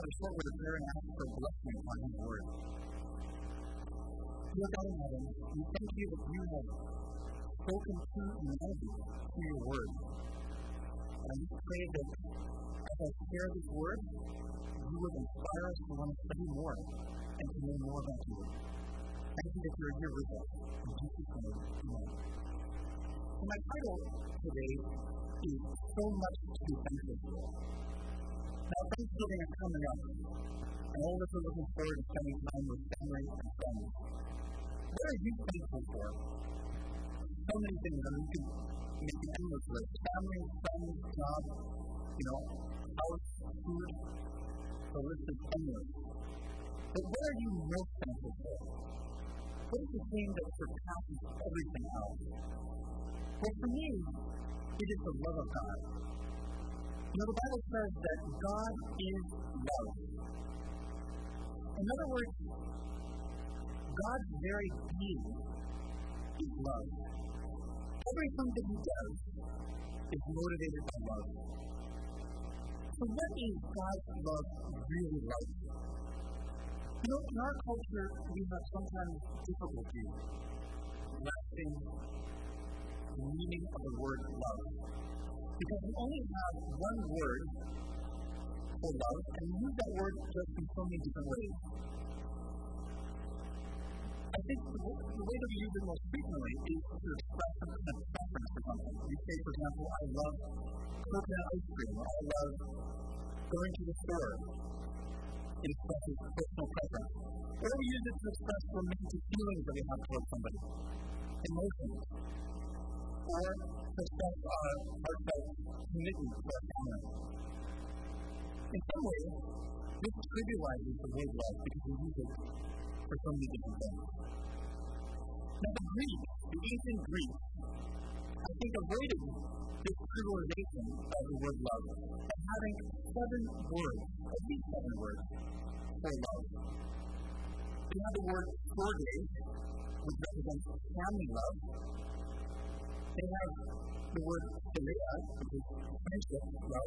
a short word of prayer and ask for blessing on His word. Dear God in heaven, we thank you that you have spoken to humanity through your word. And I just pray that as I share this word, you would inspire us to want to study more and to know more about you. Thank you that you're here with us. In Jesus' name, amen. So my title today is So Much to Be Thankful For. Now, Thanksgiving is coming up, and all of us are looking forward to spending time with family and friends. What are you thankful for? So many things. I mean, you can make an endless list. Family, friends, job, house, food. The list is endless. But what are you most thankful for? What is the thing that surpasses everything else? Well, for me, it is the love of God. The Bible says that God is love. In other words, God's very being is love. Everything that He does is motivated by love. So what is God's love really like? In our culture, we have sometimes difficulty grasping the meaning of the word love. Because we only have one word for love, and we use that word just in so many different ways. I think the way that we use it most frequently is to express some kind of preference for something. We say, for example, I love coconut ice cream, or I love going to the store. It expresses personal preference. Or we use it to express romantic feelings that we have towards somebody, emotions, or to express our heartfelt commitment to our family. In some ways, this trivializes the word love because we use it for so many different things. Now, the ancient Greeks, I think, avoided this trivialization of the word love by having 7 words, at least 7 words, for love. They have the word storge, which represents family love. They have the word philia, which is friendship love.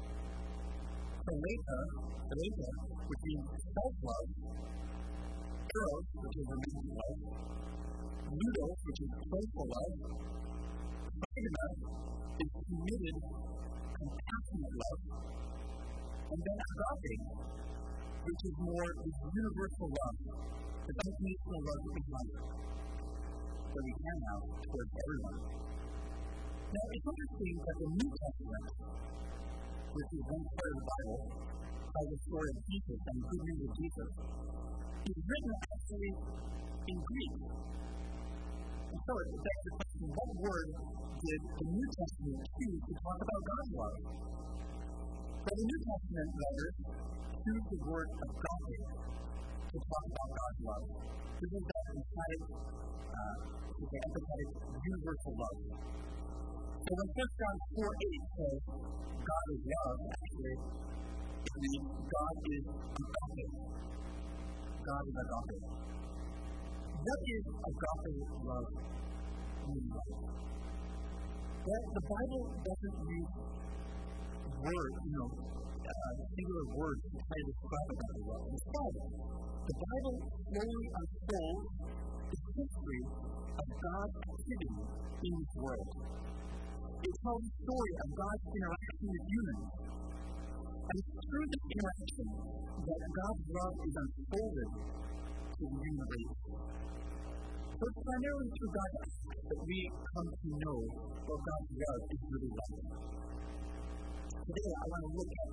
Phileta, which means self-love. Eros, which is romantic love. Ludos, which is playful love. Philema is committed, compassionate love. And then agape, which is more the universal love, the unconditional love that we have, that we can have towards everyone. Now, it's interesting that the New Testament, which is one part of the Bible, called the story of Jesus and the good news of Jesus, is written actually in Greek. And so it begs the question, what word did the New Testament choose to talk about God's love? Well, the New Testament writers choose the word agape to talk about God's love. This is that empathetic, universal love. So when 1 John 4:8 says God is love, actually it means God is agape. God is agape. What is agape love mean? Well, the Bible doesn't use words, singular words to try to describe agape love. Instead, the Bible slowly unfolds the history of God's activity in this world. It tells the story of God's interaction with humans. And it's through this interaction that God's love is unfolded to the human race. So it's primarily through God's acts that we come to know what God's love is really like. Today, I want to look at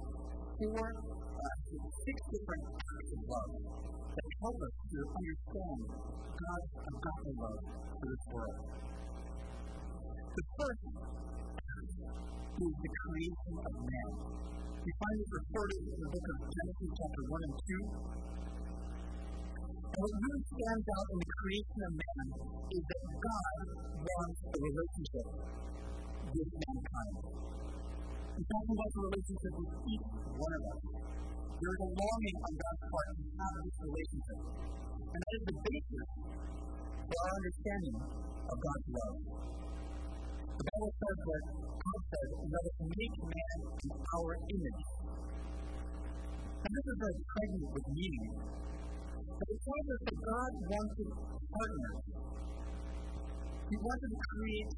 6 different acts of love that help us to understand God's agape love for this world. The first is the creation of man. We find it recorded in the book of Genesis chapter 1 and 2. And what really stands out in the creation of man is that God wants a relationship with mankind. He's talking about the relationship with each one of us. There is a longing on God's part to have this relationship. And that is the basis for our understanding of God's love. The Bible says that God says, let us make man in our image. And this is pregnant with meaning. But it tells us that God wanted partners. He wanted to create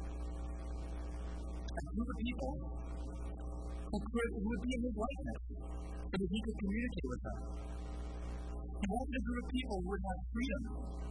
a group of people who would be in his likeness, so that he could communicate with them. He wanted a group of people who would have freedom,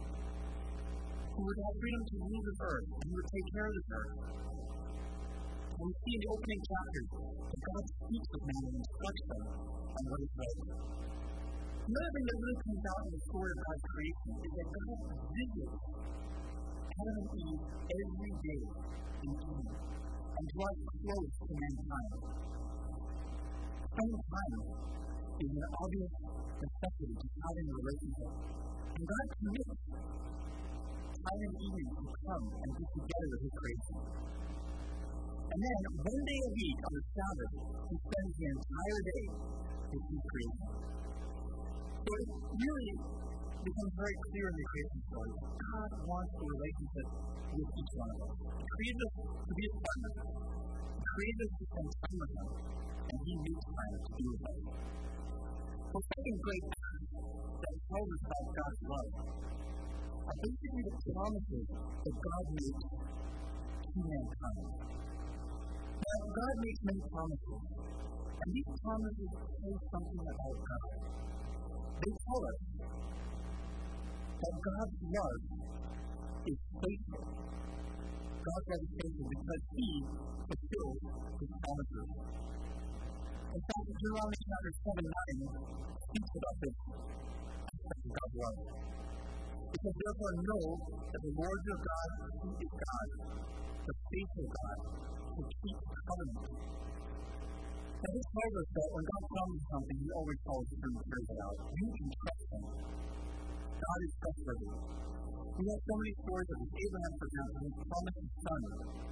to rule this earth, and who would take care of this earth. And we see in the opening chapters that God speaks with man and instructs them on what is right. Another thing that really comes out in the story of God's creation is that God visits Adam and Eve every day in Eden and draws close to mankind. Spending time is an obvious necessity to having a relationship. And God commits time and evening to come and be together with his creation. And then, one day a week on the Sabbath, he spends the entire day with his creation. So it really becomes very clear in the creation story that God wants a relationship with each one of us. He created us to be his partners. He created us to spend time with him. And he makes time to be with us. The second great truth that tells us about God's love are basically the promises that God makes to mankind. Now, God makes many promises, and these promises say something about God. They tell us that God's love is faithful. God's love is faithful because he fulfills his promises. In fact, Deuteronomy chapter 7-9 speaks about this aspect of God's love. It says, therefore know that the Lord your God, he is God, the faithful God, who keeps covenant. Now this tells us that when God promises something, he always follows through and carries it out. You can trust him. God is trustworthy. We have so many stories of this. Abraham, for example, who promised his son.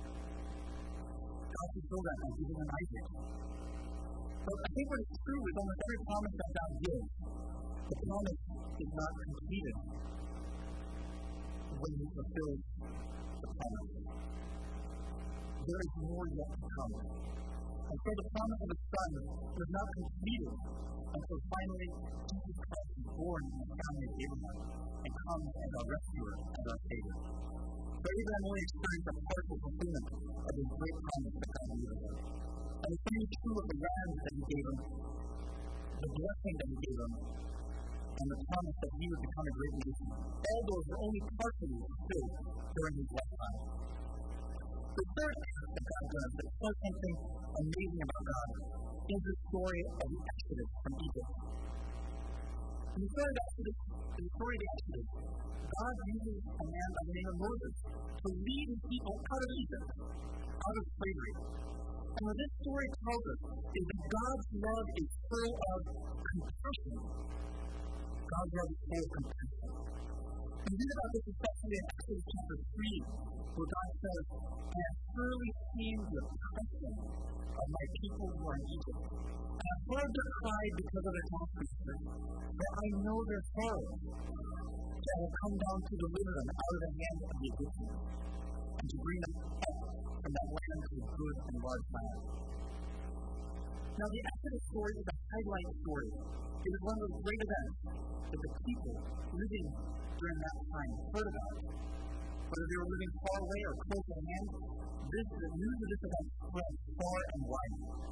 God fulfilled that by giving him Isaac. But I think what is true is almost every promise that God gives, the promise is not completed when he fulfills the promise. There is more yet to come. And so the promise of the Son was not completed until finally Jesus Christ is born in the family of Abraham and comes as our rescuer, as our Savior. But Abraham only experienced a partial fulfillment of his great promise that God gave him. And the same is true of the land that he gave him, the blessing that he gave him, and the promise that he would become a great nation. All those were only partially fulfilled during his lifetime. The third act that God does that says something amazing about God is the story of the Exodus from Egypt. In the story of the Exodus, God uses a man by the name of Moses to lead his people out of Egypt, out of slavery. And what this story tells us is that God's love is full of compassion. God's love is full of compassion. We read about this especially in Exodus chapter 3, where God says, I have surely seen the oppression of my people who are in Egypt. And I have heard their cry because of their taskmasters, for I know their sorrows. So I will come down to deliver them out of the hand of the Egyptians, and to bring them up from that land to a good and large land. Now the Exodus story is a highlight story. It is one of those great events that the people living during that time heard about. Whether they were living far away or close at hand, the news of this event spread far and wide.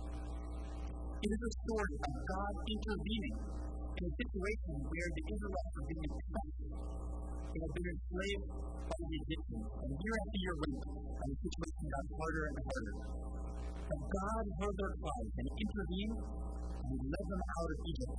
It is a story of God intervening in a situation where the Israelites were being oppressed. They had been enslaved by the Egyptians, and year after year went, and the situation got harder and harder. But God heard their cries, and he intervened, and he led them out of Egypt.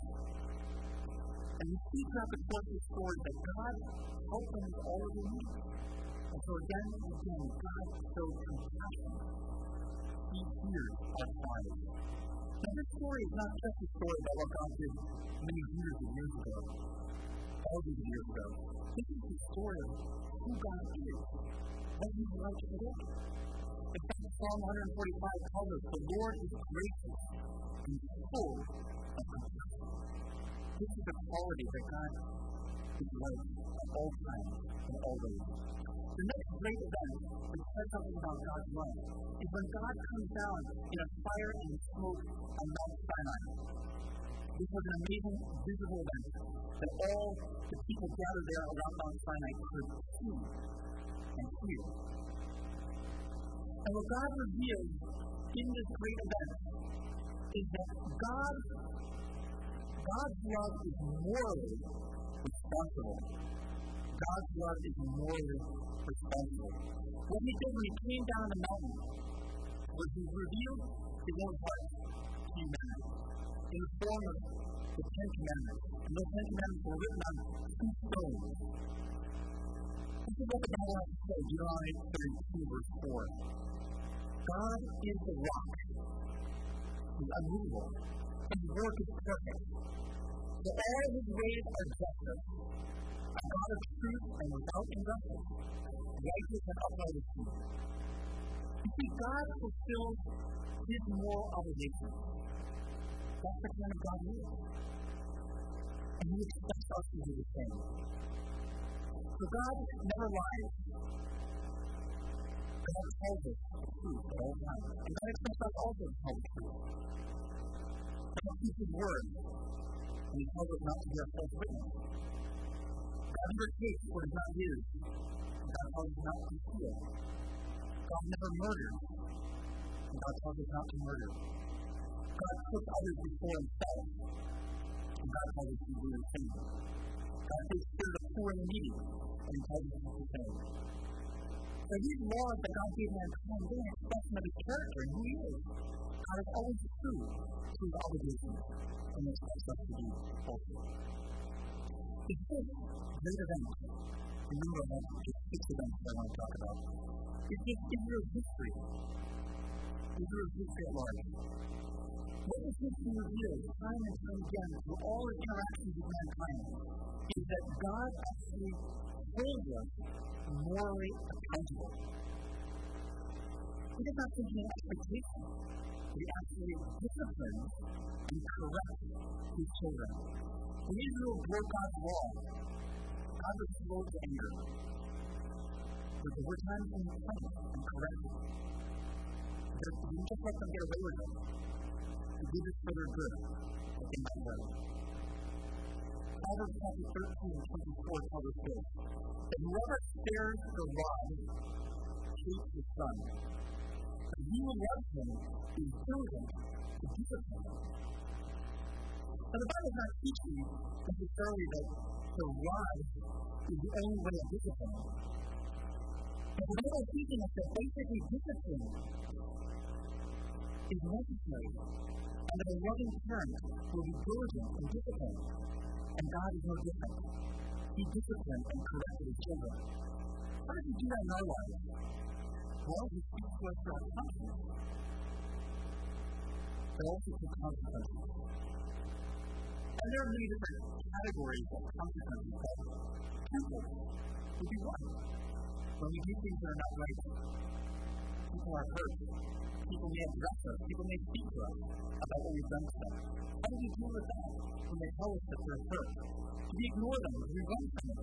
And we see throughout the course of the story that God helped them with all of their needs. And so again and again, God showed compassion. He hears our cries. Now this story is not just a story about what God did many hundreds of years ago, thousands of years ago. This is the story of who God is, what he's like today. In fact, Psalm 145 tells us, the Lord is gracious and full of compassion. This is a quality that God is like at all times and all ways. The next great event that says something about God's love is when God comes down in a fire and smoke on Mount Sinai. This was an amazing visible event that all the people gathered there around Mount Sinai could see and hear. And what God revealed in this great event is that God's love is morally responsible. God's love is morally responsible. What he did when he came down the mountain was he revealed his own heart to humanity in the form of the Ten Commandments. And those Ten Commandments were written on two stones. This is what the Bible has to say, Deuteronomy 32, verse 4. God is the rock. He's unmovable. His work is perfect. So all his ways are justice. A God of truth and without injustice. Righteous and upright is he. You see, God fulfills his moral obligations. That's the kind of God he is. And he expects us to do the same. So God never lies. God tells us the truth at all times. And God expects us also to tell the truth. God keeps his word. And he tells us not to be a false witness. God never takes what is not his. And God tells us not to steal. God never murders. And God tells us not to murder. God puts others before himself. And God tells us to do the same. God takes care of the poor and the needy. And he tells us to do the same. So these laws that God gave mankind, they're an expression of his character and who he is. God is always true to his obligations. And he expects us to do also. It's this great event. Remember, I have just 6 events that I want to talk about. It's just Israel's history. Israel's history at large. What this history reveals time and time again through all its interactions with mankind is that God actually holds us morally accountable. He does not simply an expectation. He actually disciplines and corrects his children. When Israel broke God's law, God was slow to anger. But there were times when he punished and corrected. He didn't just let them get away with it. He did this for their good, that they might learn. Proverbs chapter 13 and 24 tells us this, that whoever spares the rod hates his son, but he who loves him is diligent to discipline him. Now, the Bible is not teaching necessarily that the rod is the only way of discipline. But the Bible is teaching us that basically discipline is necessary, and that a loving parent will be diligent in discipline. And God is no different. He disciplined and corrected his children. How does he do that in our lives? Well, he speaks to us through our conscience, but also through consequences. And there are many different categories of consequences, but temples would be one. When we do things that are not right, people are hurt. People may address us. People may speak to us about what we've done to them. How do we deal with that when they tell us that they're hurt? Do we ignore them? Do we run from them?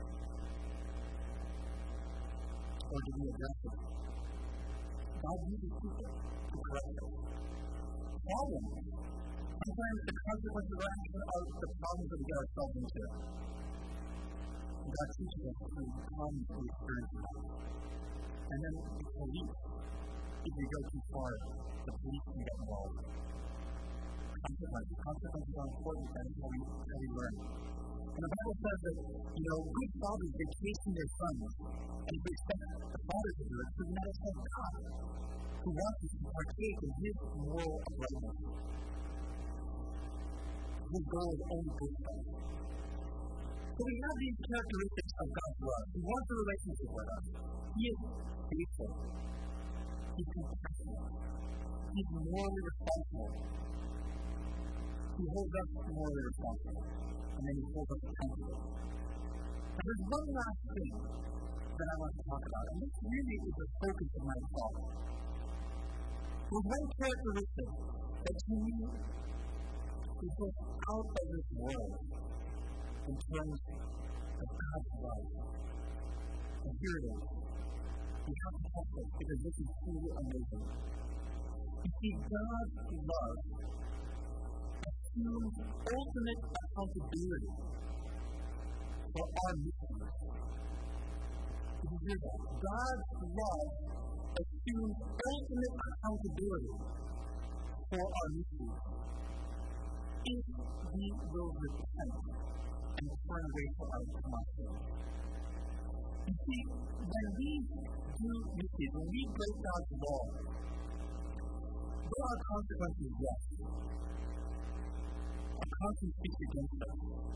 Or do we address them? God uses people to correct us. Problems. Sometimes the consequences of our action are the problems that we get ourselves into. And God teaches us to come to experience that. And then the police. If we go too far, the police can get involved. Consequences are important, and that's how we learn. And the Bible says that, good fathers, they chasten their sons, and if we expect the father to do it, so that it's like God, who wants us to partake in his moral uprightness. His goal is only good for us. So we have these characteristics of God's love. He wants a relationship with us. He is faithful. He's compassionate. He's morally responsible. He holds us morally responsible. And then he holds us accountable. And there's one last thing that I want to talk about. And this really is the focus of my talk. There's one characteristic that to me is just out of this world in terms of God's love. And here it is. We have to help this because this is truly amazing. You see, God's love assumes ultimate accountability for our misdeeds. Did you hear that? God's love assumes ultimate accountability for our misdeeds if we will repent and turn away from our sin. You see, when we do misdeeds, when we break God's law, there are consequences, yes. Our conscience speaks against us.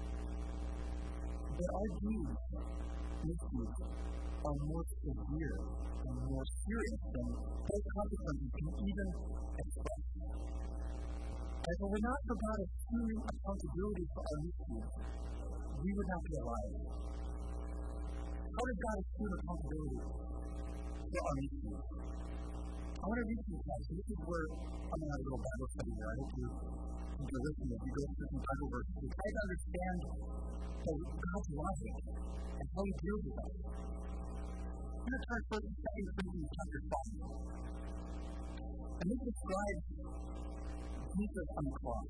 But our deeds, misdeeds, are more severe and more serious than those consequences can even express. And if we're not for God assuming accountability for our misdeeds, we would not be alive. How does God assume accountability for our misdeeds? I want to read some text. This is where I'm going to have a little Bible study here. I hope you're listening as we go through some Bible verses. We try to understand God's logic and how He deals with us. I'm going to turn first to 2 Corinthians chapter 5. And this describes Jesus on the cross.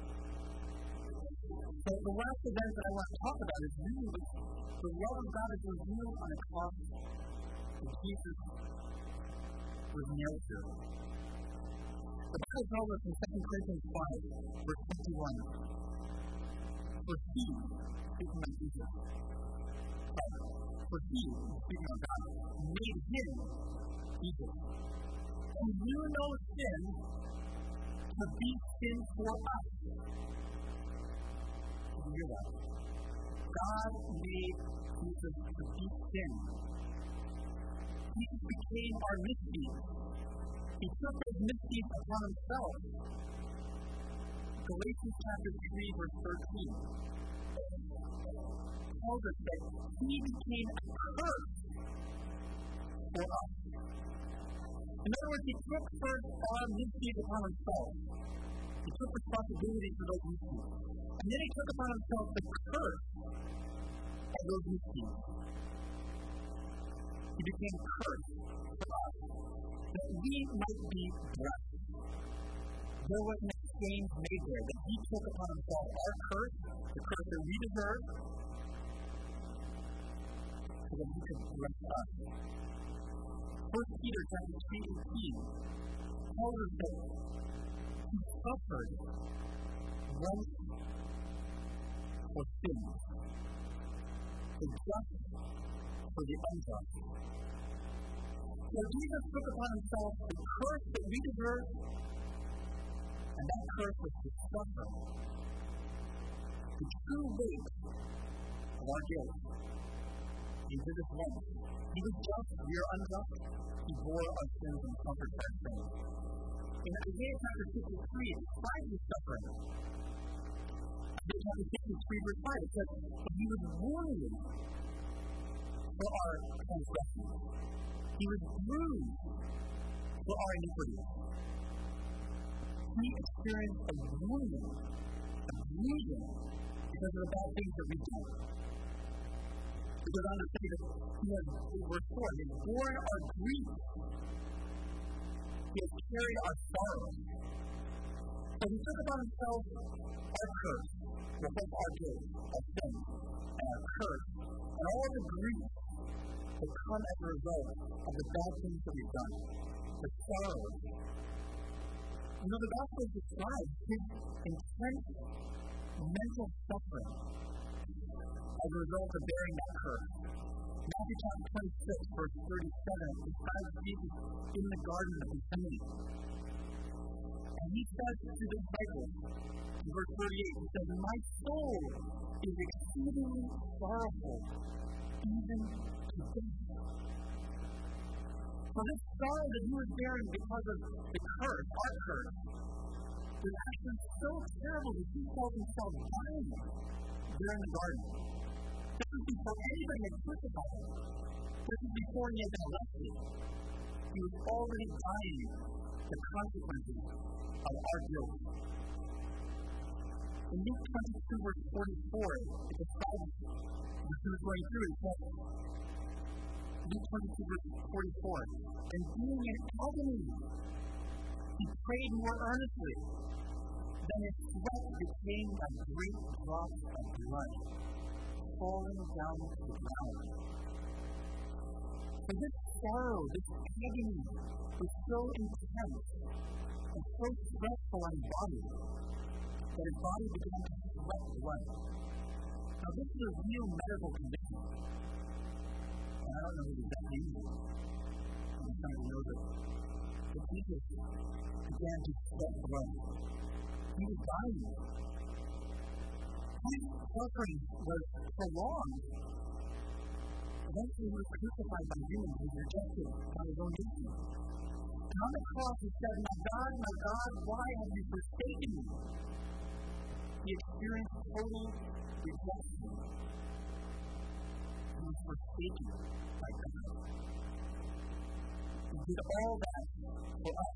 So the last event that I want to talk about is really the love of God is revealed on the cross that Jesus was nailed to. The Bible tells us in 2 Corinthians 5, verse 21, for He, speaking of Jesus, for He, speaking of God, made Him, Jesus, who knew no sin, to be sin for us. Did you hear that? God made Jesus to be sin. Jesus became our misdeeds. He took those misdeeds upon Himself. Galatians chapter 3, verse 13 tells us that He became a curse for us. In other words, He took first our misdeeds upon Himself. He took responsibility for those misdeeds. And then He took upon Himself the curse of those misdeeds. He became cursed for us, that we might be blessed. There was an exchange made there, that He took upon Himself our curse, the curse that we deserve, so that He could bless us. 1 Peter chapter 3:18 tells us that He suffered once for sins, the just for the unjust. So Jesus took upon Himself the curse that we deserve, and that curse was to suffer the true weight of our guilt. He did this once. He was just, we are unjust. He bore our sins and suffered our sins. In Isaiah chapter 53, it describes His suffering. Isaiah chapter 53, verse 5, it says, "But He was wounded for our transgressions. He was bruised for our iniquities." He experienced a wounding, a bruising, because of the bad things that we've done. It goes on to say that He has restored, He has borne our grief. He has carried our sorrows. So He took upon Himself our curse, both our guilt, our sin, and our curse, and all the grief that come as a result of the bad things that we've done, the sorrows. You know, the gospel describes His intense mental suffering as a result of bearing that curse. Matthew chapter 26, verse 37, describes Jesus in the Garden of Gethsemane. And He says to the disciples, in verse 38, He says, "My soul is exceedingly sorrowful, even to death." So this sorrow that He was bearing because of the curse, our curse, was actually so terrible that He felt Himself dying there in the garden. This was before anybody had crucified Him. This was before He had been arrested. He was already dying the consequences of our guilt. In Luke 22, verse 44, it describes what He was going through. It says, Luke 22, verse 44, "And being in agony, He prayed more earnestly, Then his sweat became like great drops of blood falling down to the ground. For this sorrow, this agony, was so intense and so stressful on his body that his body began to sweat blood. Now, this is a real medical condition. And I don't know who that means. I'm trying to know that Jesus began to sweat blood. He was dying. His suffering was prolonged. Eventually, he was crucified by humans. He was rejected by his own nation. And on the cross, he said, my God, why have you forsaken me? He experienced total rejection. He was forsaken by God. He did all that for us.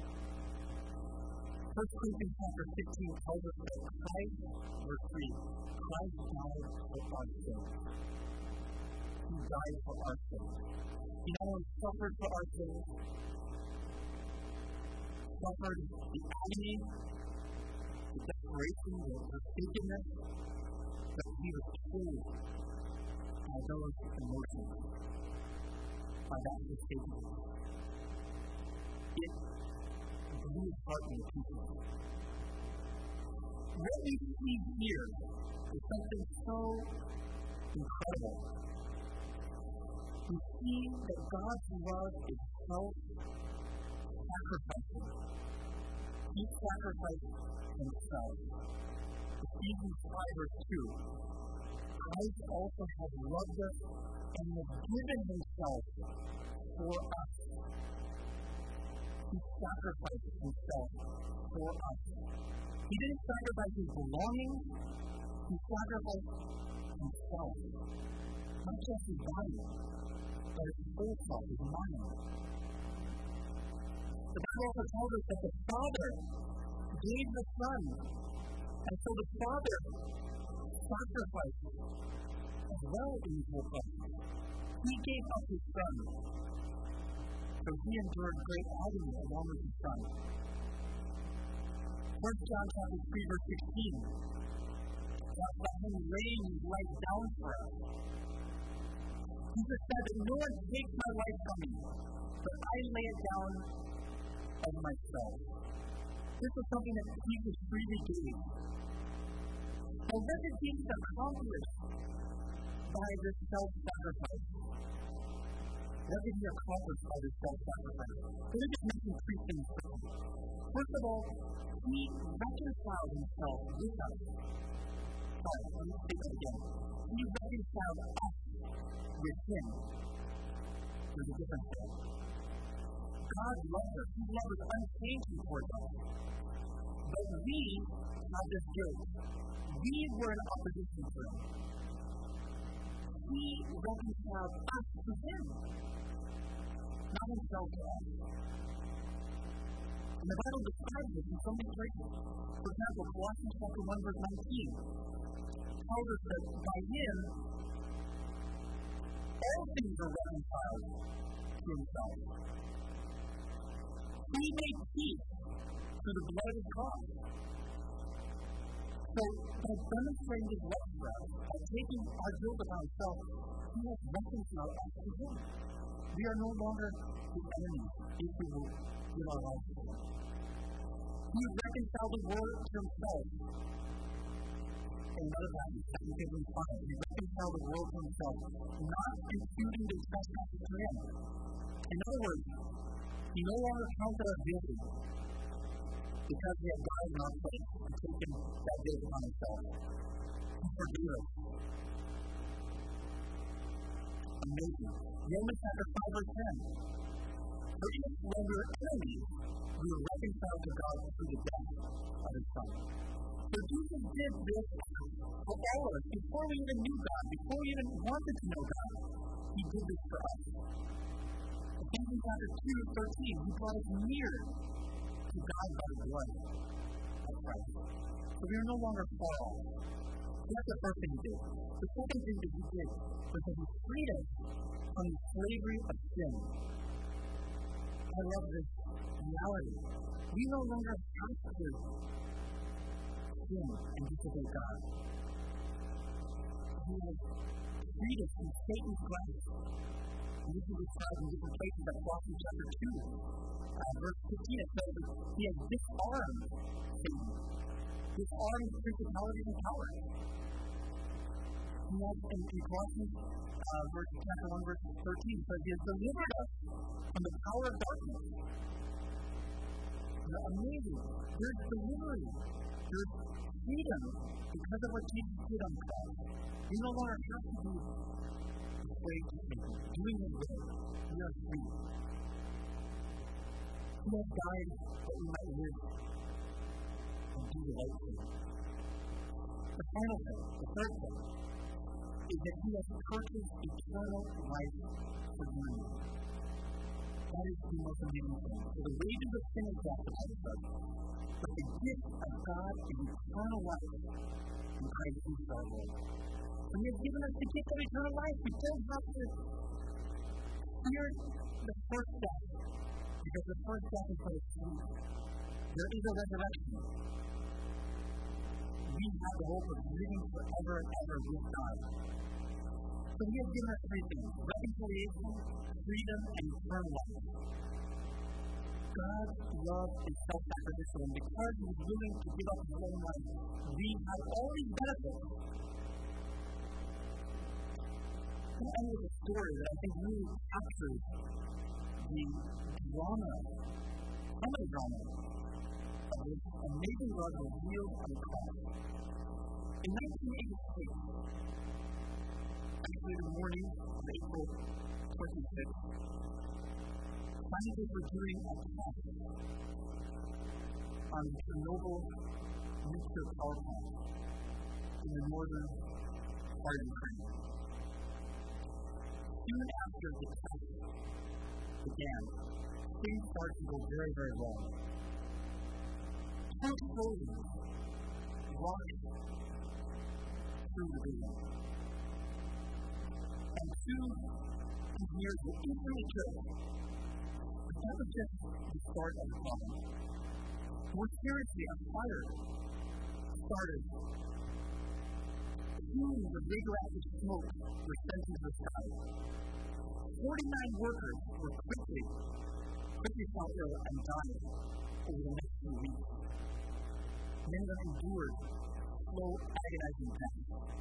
1 Corinthians chapter 15 tells us that Christ, verse 3, Christ died for our sins. He died for our sins. He not only suffered for our sins, suffered the agony, the desperation, the forsakenness, but he was killed by those emotions, by that forsakenness. It blew his heart into pieces. What we see here is something so incredible. We see that God's love is self-sacrificing. He sacrificed himself. Ephesians 5 verse 2. Christ also has loved us and has given himself for us. He sacrificed himself for us. He didn't sacrifice his belongings. He sacrificed himself. Not just his body, but his whole self, his mind. The Bible also tells us that the Father gave the Son. And so the Father sacrificed as well in his whole life. He gave up his Son. So he endured great agony along with his Son. 1 John chapter 3 verse 16. That's about him laying his life down for us. Jesus said that no one takes my life from me, but I lay it down of myself. This is something that Jesus freely gave. So what did Jesus accomplish by this self-sacrifice? What did he accomplish by this self-sacrifice? Let me just mention three things quickly. First of all, he reconciled himself with us. Sorry, let me say that again. He reconciled us with him. There's a difference there. God loves us. His love is unchanging towards us. But we have this guilt. We were in opposition to him. He reconciled us to him, not himself to us. And the Bible describes this in so many places. For example, Colossians chapter 1 verse 19 tells us that by him, all things are reconciled to himself. He made peace through the blood of his cross. So, by demonstrating his love for us, by taking our guilt upon himself, he has reconciled us to him. We are no longer his enemies if we will give our lives to him. He reconciled the world to himself. And another passage, 2 Corinthians 5, he reconciled the world to himself, not imputing their trespasses to him. In other words, he no longer counted us guilty because he had died in our place and taken that guilt upon himself. He forgave us. Amazing. Romans chapter 5 verse 10. For if when we were enemies, we were reconciled to God through the death of his Son. So Jesus did this for all of us. Before we even knew God, before we even wanted to know God, he did this for us. Ephesians chapter 2:13, he brought us near to God by the blood of Christ. So we are no longer far off. That's the first thing he did. The second thing that he did was that he freed us from the slavery of sin. I love this reality. We no longer have to sin and disobey God. He has freed us from Satan's grasp. And this is described in different places, like Colossians chapter 2, verse 15. It says that he has disarmed Satan, disarmed principalities and powers. He has, in Colossians chapter 1, verse 13, it says he has delivered us from the power of darkness. Amazing. There's delivery. There's freedom because of what Jesus did on the cross. We no longer have to be slave to Satan, doing his will. We are free. He has died that we might live and do the right thing. The final thing, the third thing, is that he has purchased eternal life for you. That is the most amazing thing. For the wages of sin is death, the Bible says. But the gift of God is eternal life in Christ Jesus our Lord. And he has given us the gift of eternal life. We don't have to fear the first death, because the first death is for the sin. There is a resurrection. We have the hope of living forever and ever with God. So he has given us three things: reconciliation, freedom, and eternal life. God's love is self-sacrificial, and because he is willing to give up his own life, we have all these benefits. I'm going to end with a story that I think really captures the drama, some of the drama, of this amazing love revealed on the cross. In 1986, actually the morning of April 26th, scientists were doing a test on the Chernobyl nuclear power plant in the northern part of Ukraine. Soon after the test began, things started to go very, very wrong. Two explosions rocked through the building. And two engineers were instantly killed. But that was just the start of the problem. More seriously, a fire started. Fumes of radioactive smoke were sent into the sky. 49 workers were quickly fell ill and died over the next few weeks. Many of them endured slow, agonizing death.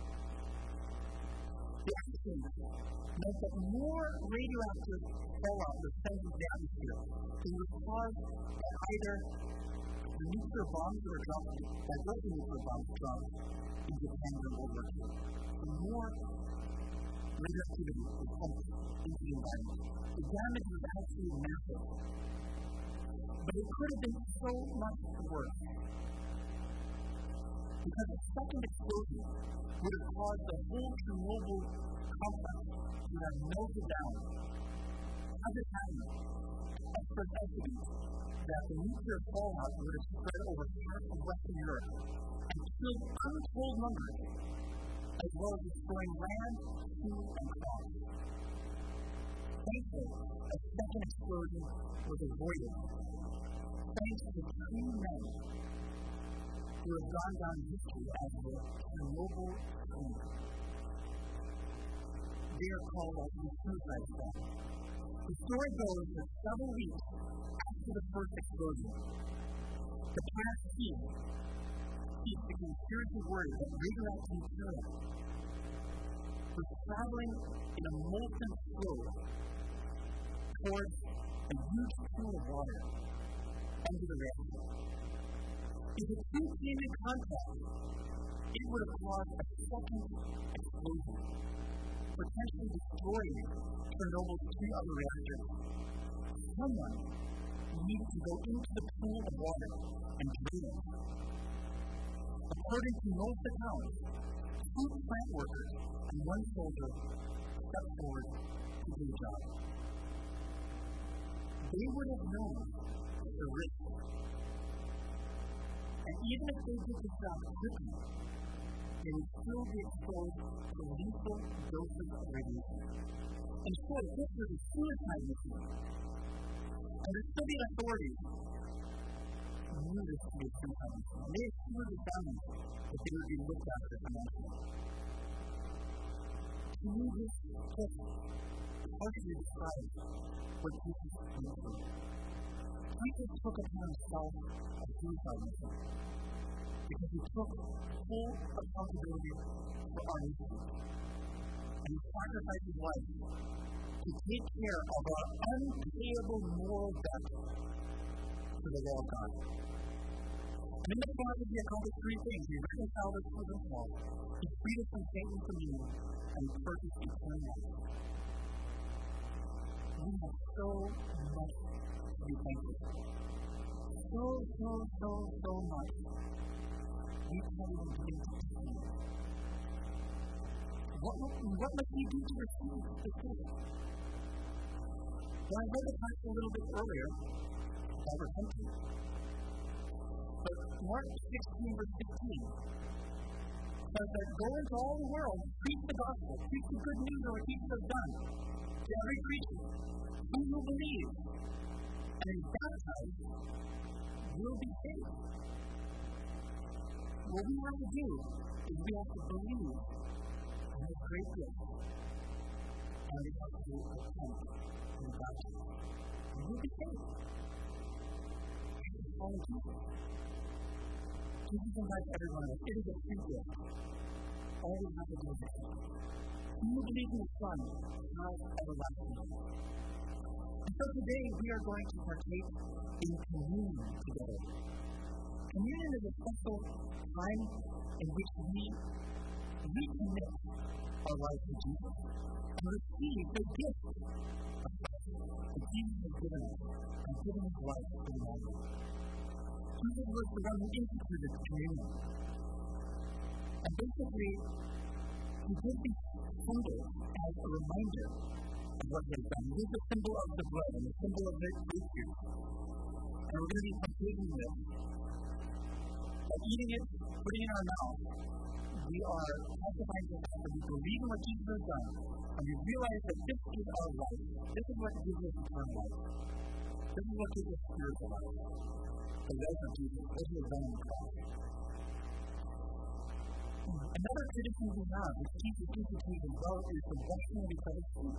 The accident meant that more radioactive fallout was sent into the atmosphere than was caused by either the nuclear bombs that were dropped, by both the nuclear bombs dropped in Japan during World War II. So more radioactivity was pumped into the environment. The damage was absolutely massive. But it could have been so much worse. Because a second explosion would have caused the whole Chernobyl complex to have melted down. As it happened, experts estimate that the nuclear fallout would have spread over half of Western Europe and killed untold numbers, as well as destroying land, food, and crops. Thankfully, a second explosion was avoided, thanks to two men who have gone down in history as the Chernobyl twins. They are called as the suicide squad. The story goes that several weeks after the first explosion, the planet's heat became seriously worried that radioactive material was traveling in a molten flow towards a huge pool of water under the reactor. If the two came in contact, it would have caused a second explosion, potentially destroying Chernobyl's two other reactors. Someone needed to go into the pool of water and drain it. According to most accounts, 2 plant workers and 1 soldier stepped forward to do the job. They would have known the risk. And even if they did the job quickly, they would still be exposed to lethal doses of radiation. And so this was a suicide mission. And there still be authorities knew this to be a true covenant. And they assured the families that they would be looked after financially. To me, this just partially describes what Jesus went through. Jesus took upon himself a suicide mission because he took full accountability for our needs. And he sacrificed his life to take care of our unpayable moral debt to the law of God. And in the cross, he accomplished three things. He reconciled us to himself, he freed us from Satan's dominion, and he purchased eternal life. We have so much to be thankful for. So much. We can't even begin to see. What must we do to receive this gift? Well, I read the text a little bit earlier, by repentance. But Mark 16, verse 15 says that go into all the world, preach the gospel, preach the good news of what Jesus has done to every creature. Who will believe and is baptized will be saved. What we have to do is we have to believe in the great gift, and we have to repent and be baptized. We will be saved. Follow Jesus. Jesus invites everyone else. It is a free gift. All we have to do is accept it. Who will believe in the Son has everlasting life. And so today we are going to partake in communion together. Communion is a special time in which we recommit our life to Jesus and receive the gift of Christ that Jesus has given us and given his life for the world. Jesus was the one who instituted communion. And basically, he did these symbols as a reminder of what he has done. This is the symbol of the blood and the symbol of the grape juice. And we're going to be partaking in this. By eating it, putting it in our mouth, we are testifying to the fact that we believe in what Jesus has done, and we realize that this is our life. This is what gives us eternal life. This is what gives us spiritual life. The life of Jesus, what he has done on the cross. Another tradition we have, which Jesus instituted as well, is the washing of each other's feet.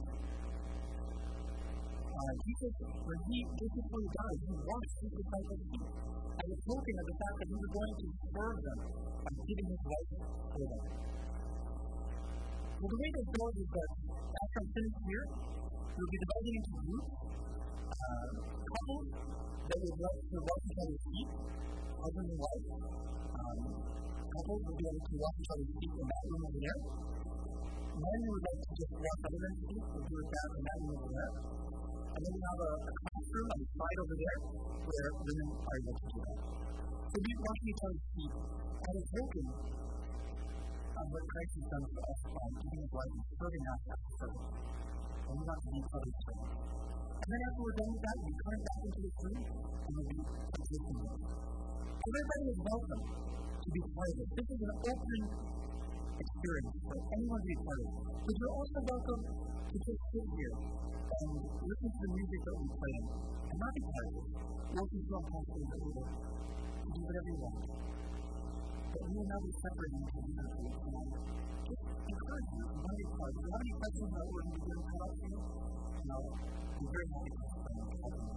Jesus, when he basically died, he washed his disciples' feet as a token of the fact that he was going to serve them by giving his life for them. Well, the way this goes is that after I'm finished here, we'll be dividing into groups, couples that would like to wash each other's feet, husband and wife. Couples will be able to wash each other's feet in that room over there. Men who would like to just wash other men's feet will do it down in that room over there. And then we have a classroom on the side over there where women are able to do that. So we washing each other's feet as a token of what Christ has done for us by giving his life and serving us as a servant. And we want to be each other's servants. And then after we're done with that, we come back into this room and we'll be partaking in it. Everybody is welcome to be part of it. This is an open experience for anyone to be part of it. But you're also welcome to just sit here and listen to the music that we play and not be part of it. You won't be so uncomfortable that we will do whatever you want. But we will now be separating into different groups. And I just encourage you to want to be part of it. If you have any questions about what we're going to be doing for us here, I'll be very happy to explain it to you.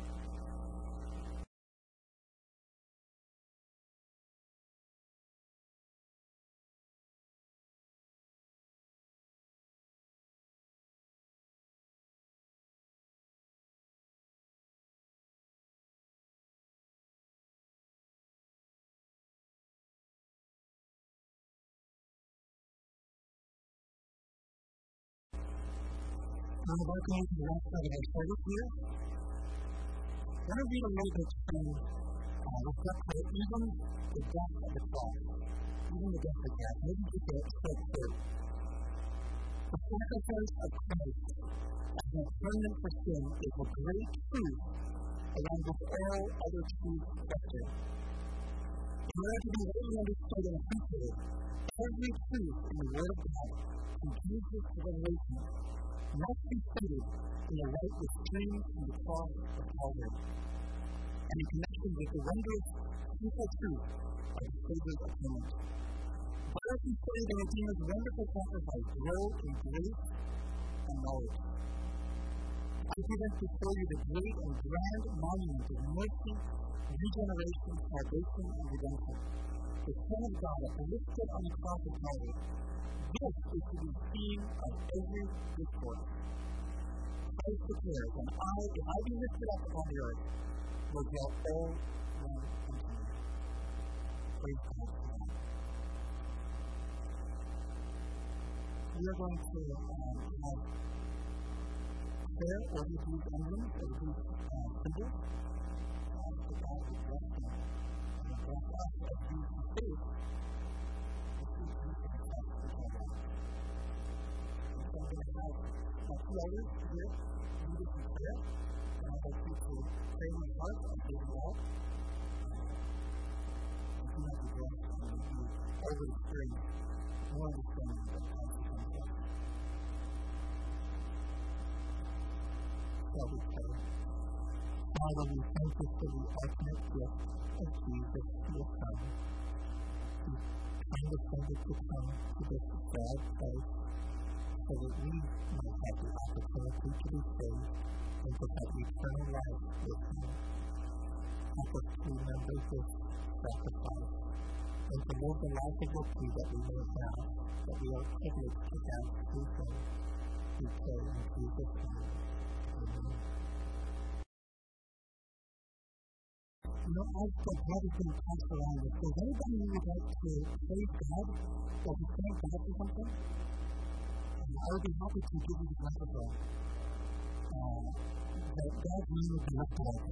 Welcome to the last part of our service here. I want to read a little bit from reflect on even the death of the cross. Even the death of the cross. Maybe just a step through. The sacrifice of Christ as an atonement for sin is a great truth around which all other truths center. In order to be rightly understood and appreciated, every truth in the Word of God from Jesus to Revelation must be stated in a light which streams from the cross of Calvary. And in connection connection with the wondrous, simple truth of the Savior's atonement. But as we study the Redeemer's wonderful sacrifice, grow in grace and knowledge. I present before you the great and grand monument of mercy, regeneration, salvation, and redemption. The Son of God, uplifted on the cross of Calvary. This is to be seen of every discourse. Christ declares, and if I be lifted up upon the earth, will draw all men unto me. Praise God for that. We are going to have prayer over these emblems, over these symbols. So God will bless them and bless us as we faith. This is Jesus Christ for God. And so I'm going to have my two elders here lead us in prayer. And I'd like you to pray in your heart as they go out. And do not be blessed and be over experience more understanding of God's concept. Shall we pray? Father, we thank you for the ultimate gift of Jesus, your Son. He condescended to come to this sad place so that we might have the opportunity to be saved and to have eternal life with him. Help us to remember this sacrifice and to live the life of victory that we may have, that we are privileged to have through him. We pray in Jesus' name. Amen. You know, as the blood is being passed around, if there's anybody who would like to praise God or to thank God for something, I would be happy to give you the microphone. That God's name would be lifted up.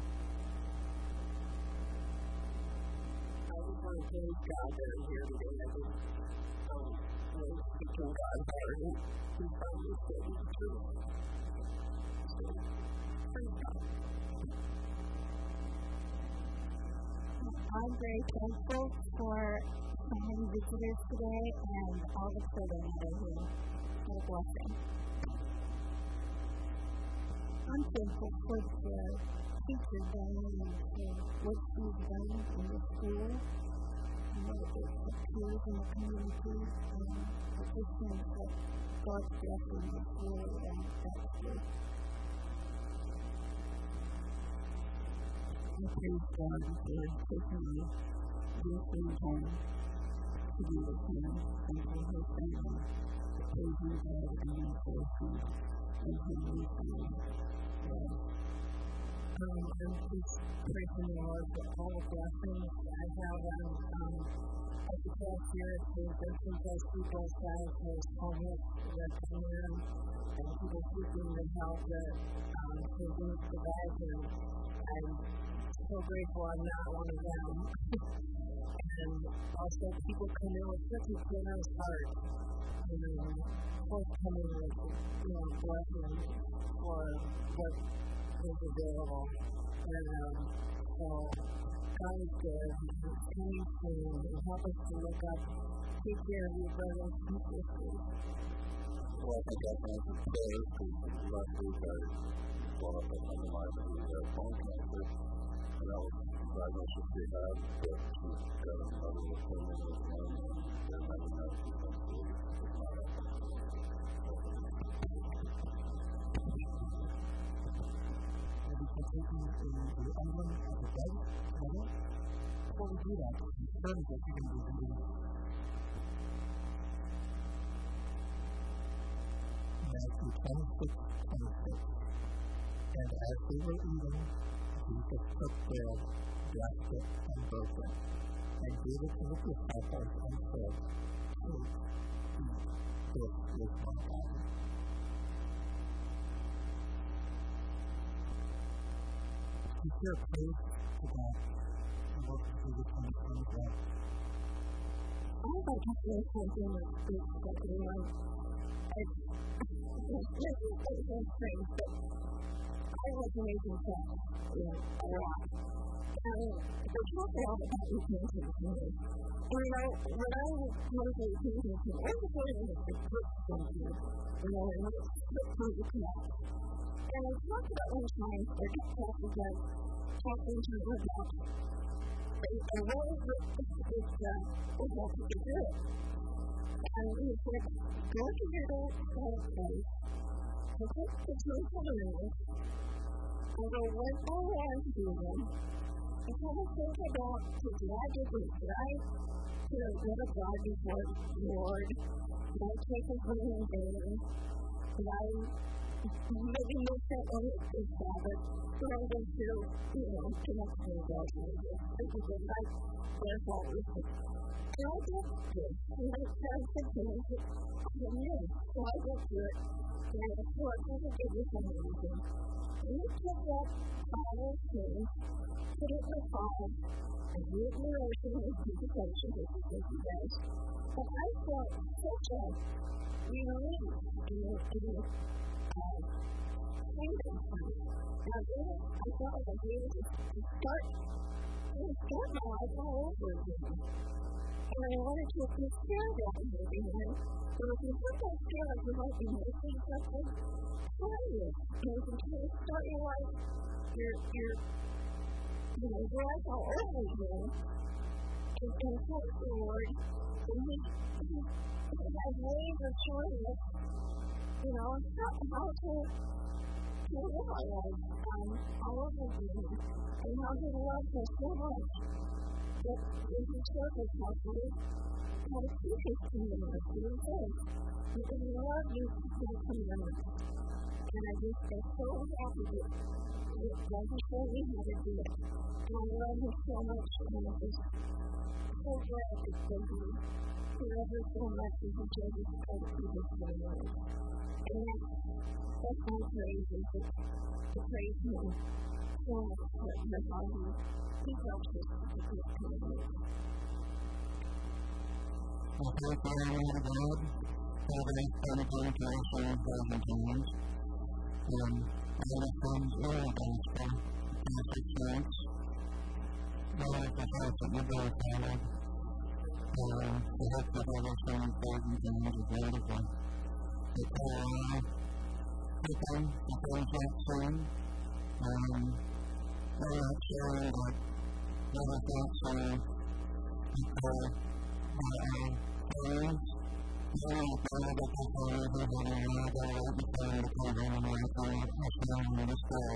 I just want to praise God that I'm here today. I just was speaking God's heart and He promised that He's true. So, praise God. I'm very thankful for so many visitors today and all the children that are here. What a blessing. I'm thankful for the teacher Diane and for what she's done in the school and what it appears in the community and the Christians that God's blessing is really that's good. I praise God for taking me this way home to be with him and for his family. Praising God and enforcing and healing family. I'm just praising the Lord for all the blessings I have at the past year. It's been blessings as people outside, there's homeless that come in, and people seeking the help that they need to provide, and I'm so grateful I'm not one of them. And also people come in with such a generous heart, forthcoming with, blessing for what is available. And so God is good. He's coming soon and help us to look up, take care of your brothers and sisters. Well, I think I can answer prayers because last week I brought up on the line that we had bone cancer. And that was the diagnosis they had, but she got another appointment with them, and they're having that potentially. It's not happening. We'll be partaking in the emblem of the bread together. Before we do that, the sermon that you're going to be reading. Matthew 26:26. And as they were eating, Jesus took bread, blessed it, and broke it, and gave it to his disciples, and said, "Take, eat, this is my body." Sincere praise to God, and welcome to the 2020 bread. I would like to say something that's good for everyone. It's strange, but I was making sense, a lot. And they talked a lot about repentance to me. And, when I was going through repentance, it was sort of a good something, and it's good for the connect. And I talked about one time, I kept talking to her about a way that this helped me to do it. And he said, go to your dad's place, and take the two commandments, and go one by one through them, and kind of think about, did I do this? Did I let a God before the Lord? Did I take his name in vain? Did I maybe miss that on his Sabbath? Did I go through, connect to God? This is what I therefore was it. And I did this, and I started thinking, so I went through it, and I said, Lord, I will give you some reason. And you took that Father's name, put it in the fire, and do it in the ocean with purification, which is what he does. But I felt such a relief in freedom from it. Now, then, I felt like I needed to start my life all over again. And I wanted to compare that again. So if you sometimes feel like you might be missing something, try it. You can start your life, your life all over again, and thank the Lord. And he has ways of showing us, how to live our life all over again, and how he loves us so much. That if you serve us properly, how to keep his commandments, he says, because he loves you to keep his commandments. And I just am so happy that he showed me how to do it. And I love him so much, and I'm just so glad that he loves us so much that he shows us how to keep his commandments. And that's my praise, is to praise him so much for how he helps us to keep his commandments. Well, thank you, God. Father, thank you for us all 1,000 times. All the things in the gospel, the experience, God, the fact that we both followed, the hope that all us 1,000 times is wonderful. The power of people, the things not seen, we're not sharing that other thoughts are people by our parents. We're not going to go for everybody, and we're going to let the time to come in and we're going to stand in this day.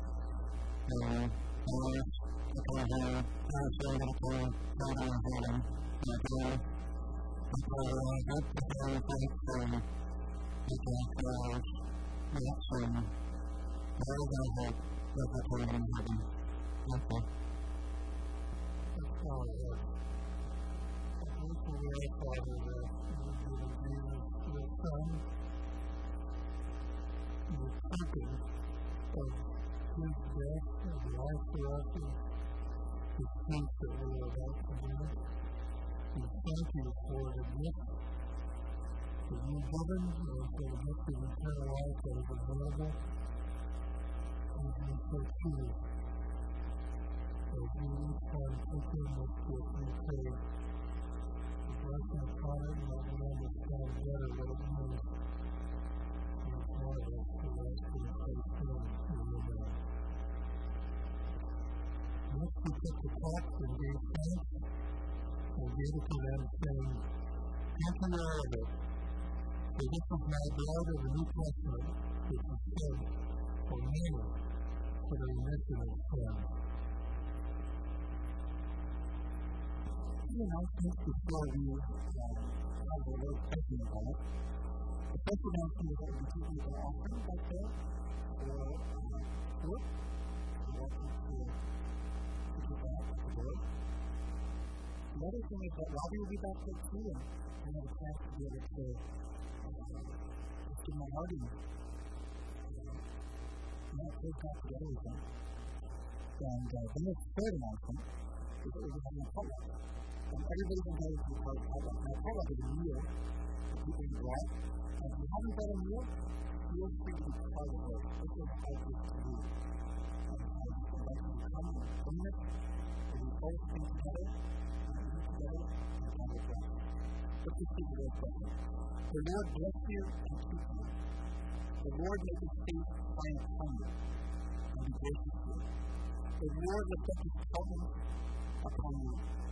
Parents, the people, parents are going to come to heaven, and again, we pray that the parents like from the grandparents, not from all of our hope that we're coming in heaven. Thank you. That's all it is. Thank you, Lord, Father, that you have given Jesus your Son, the token of his death and life for us, and the peace that we are about to do. We thank you for the gift that you've given, and for the gift of eternal life that is available. And we so choose, as you each one take in this gift, we pray the blessing upon it, and that we understand better what it means to each one of us to rest in faith in your name. Next, we took the text and gave thanks, and gave it to them, saying, "Drink in all of it, for this is my blood of the New Testament, which is shed for many for the remission of sin." Just before we have the Lord talking about it, the first announcement is that we'll be taking the offering back there for food. You're welcome to take that at the door. The other thing is that Robbie will be back there too, and I have a chance to be able to just give my heart in. Not close back to everything. And then the third announcement is that we'll be having a potluck. And everybody's invited to be part of potluck. Now, potluck is a meal that people can go out. And if you haven't got a meal, feel free to be part of it. This is how this to do. And I just invite you to come and join us as we all sing together, and eat together, and God will bless you. Let's just keep it very special. The Lord bless you and keep you. The Lord make his face shine upon you and be gracious to you. The Lord lift up his countenance upon you